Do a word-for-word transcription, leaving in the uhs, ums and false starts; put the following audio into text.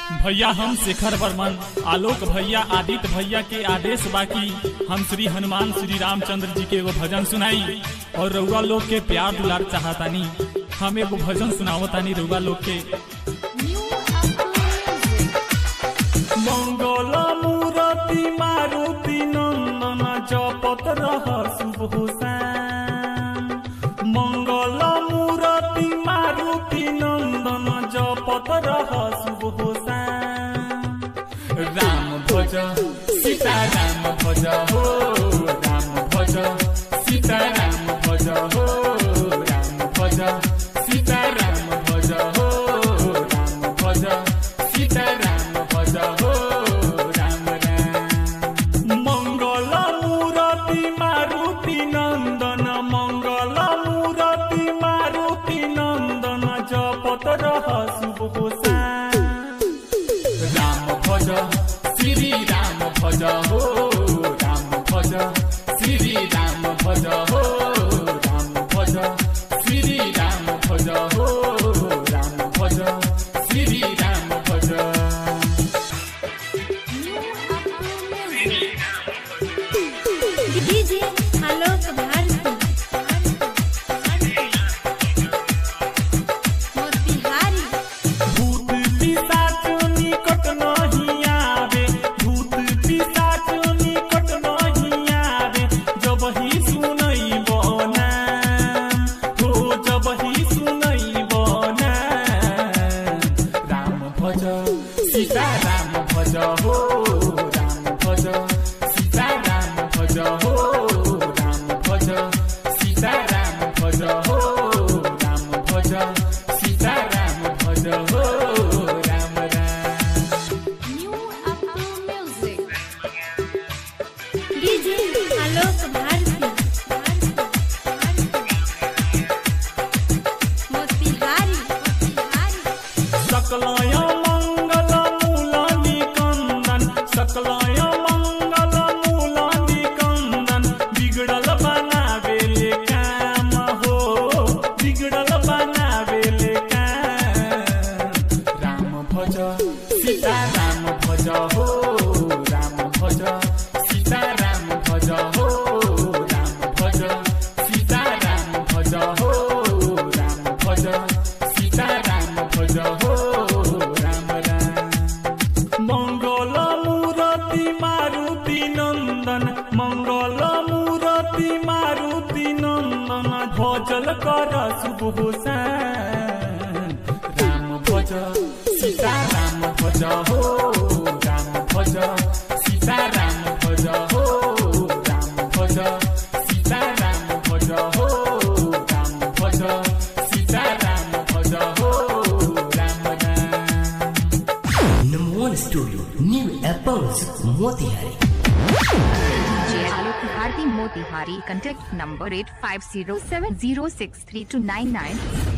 भैया हम शेखर वर्मन आलोक भैया आदित्य भैया के आदेश बाकी हम श्री हनुमान श्री रामचंद्र जी के एगो भजन सुनाई और रउआ लोग के प्यार दुलार चाहतानी। हम एगो भजन सुनावतानी रउआ लोग के। मंगल मूर्ति मारुति नंदन जपत रह शुभ हुसैन। मंगल मूर्ति मारुति नंदन जपत रह शुभ हुसैन। राम भज सीता राम भज हो राम भज सीता राम भज हो राम भज सीता राम भज हो राम भज सीता राम भज हो राम राम। मंगल मूर्ति मारुति नंदन मंगल मूर्ति मारुति नंदन जपत रह शुभ हुसैन। राम भज श्री राम भज हो राम भज श्री राम भज हो राम भज श्री राम भज हो राम भज श्री राम भज। डीजे आलोक भारती मोतिहारी। भूत पिशाच निकट नहीं आवे भूत पिशाच निकट नहीं आवे जब ही सुनई बना हो जब ही सुनई बना। राम भज सीता राम भज हो राम भज सीता राम भज हो राम भज सीता राम भज हो राम भज सीता राम भज हो Ram Ram. New Apu music. DJ Alok Bharti Motihari. सकलय मंगल मूल निकंदन सकलय मंगल मूल निकंदन बिगड़ल बनावेले काम हो बिगड़ल बनावेले काम। राम भज सीता राम भज हो राम भज सीता राम भज हो राम भज सीता राम भज हो राम भज सीता राम भज हो राम राम। मंगल मूर्ति मारुति नंदन मंगल मूर्ति मारुति नंदन भजल कर शुभ हुसैन। राम भज सीता राम भज हो राम भज सीता राम भज हो राम भज सीता राम भज हो राम भज सीता राम भज हो Ram Ram. Number one studio, New Apples, Motihari. D J Alok Bharti Motihari. Contact number eight five zero seven zero six three two nine nine.